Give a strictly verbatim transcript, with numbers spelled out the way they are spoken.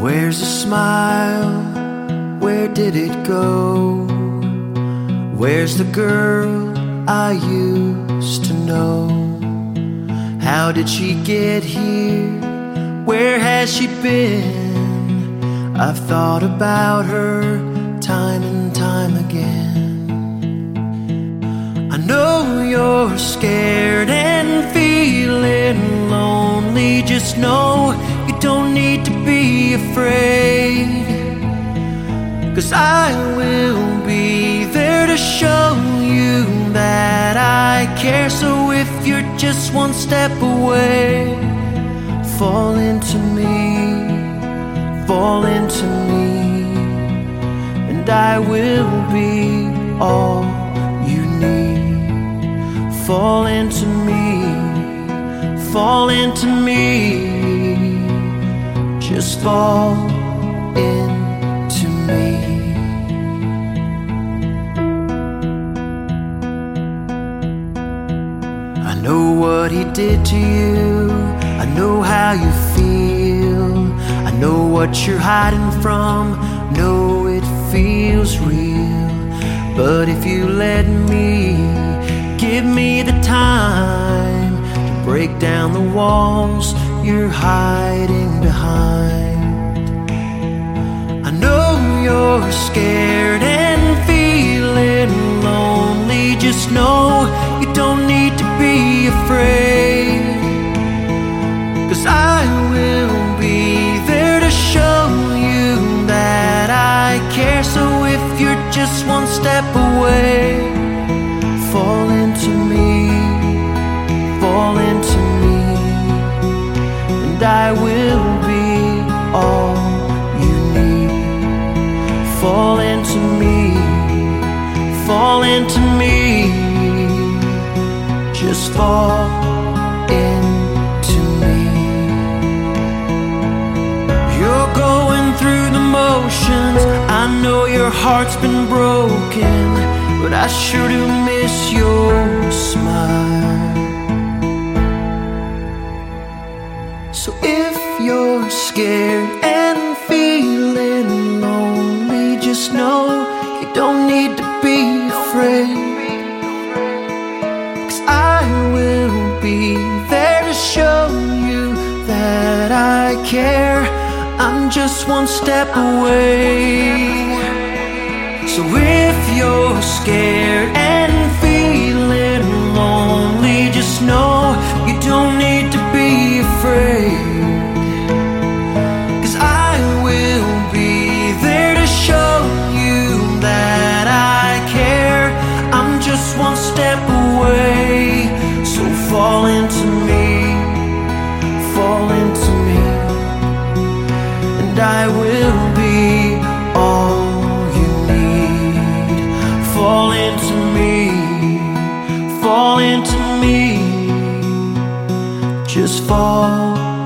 Where's the smile? Where did it go? Where's the girl I used to know? How did she get here? Where has she been? I've thought about her time and time again. I know you're scared and feeling lonely. Just know you don't need to be afraid, 'cause I will be there to show you that I care. So if you're just one step away, fall into me, fall into me, and I will be all you need. Fall into me, fall into me, just fall into me. I know what he did to you, I know how you feel, I know what you're hiding from, know it feels real. But if you let me, give me the time to break down the walls you're hiding behind. I know you're scared and feeling lonely. Just know you don't need to be afraid, 'cause I will be there to show you that I care. So if you're just one step away, fall into me, fall into me, and I will be all you need. Fall into me, fall into me, just fall into me. You're going through the motions, I know your heart's been broken, but I sure do miss your smile. So if you're scared and feeling lonely, just know you don't need to be afraid, 'cause I will be there to show you that I care. I'm just one step away. So if you're scared and feeling lonely, just know you don't need to be afraid, 'cause I will be there to show you that I care. I'm just one step away. So fall into me, fall into me, and I will be all you need. Fall into me, fall into me, just fall